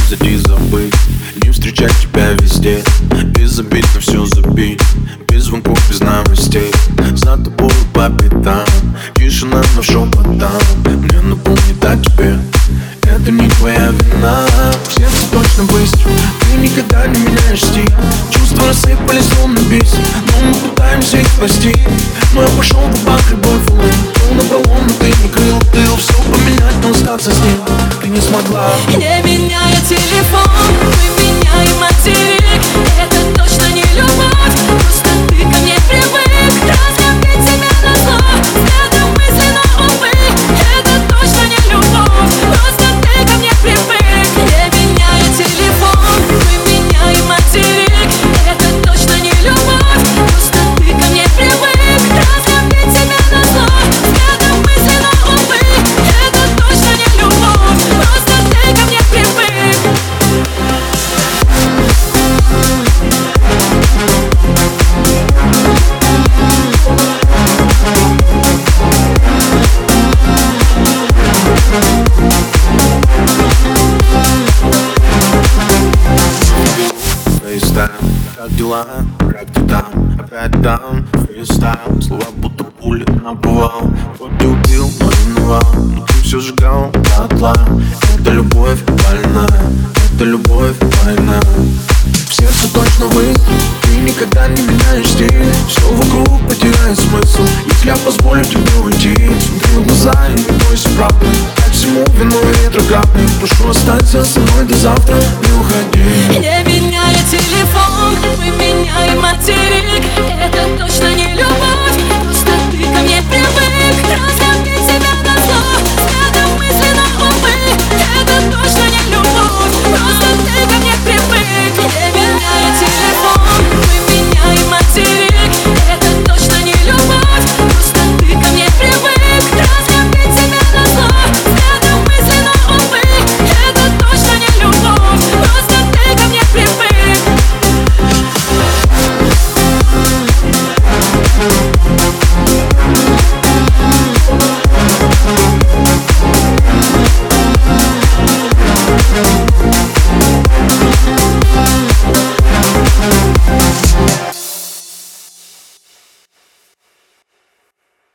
позади забыть, не встречать тебя везде, без забить на все забить, без звонков, без новостей, за тобой по пятам, тишина, но шепотом мне напомнит о тебе. Это не твоя вина, сердце точно быстро, ты никогда не меняешь стиль. Чувства рассыпались словно бисер, но мы пытаемся их спасти. Но я пошел по любой волны, был напролом, но ты не крыл. Ты все поменять, но остаться с ним ты не смогла. Не меняя телефон, мы меняем материк. Это точно не любовь, просто ты ко мне привык. Разлюбить тебя назло, взглядом мысленно, увы. Это точно не любовь, просто ты ко мне привык. Не меняя телефон, мы меняем материк. Это точно не любовь, просто ты ко мне привык. Разлюбить тебя назло, взглядом мысленно, увы. Это точно не любовь, просто ты ко мне привык. Фристайл, как дела, как ты там, опять там. Фристайл, слова будто пули набывал. Вроде убил, но миновал, но ты все сжигал дотла. Это любовь больная, это любовь война. В сердце точно выстрел, ты никогда не меняешь стиль. Все вокруг потеряет смысл, если я позволю тебе уйти. Смотри в глаза и не бойся правды, дай всему вину и ретроградный. Прошу, останься со мной до завтра, не уходи. Не меняя телефон, мы меняем материк. Это точно не любовь.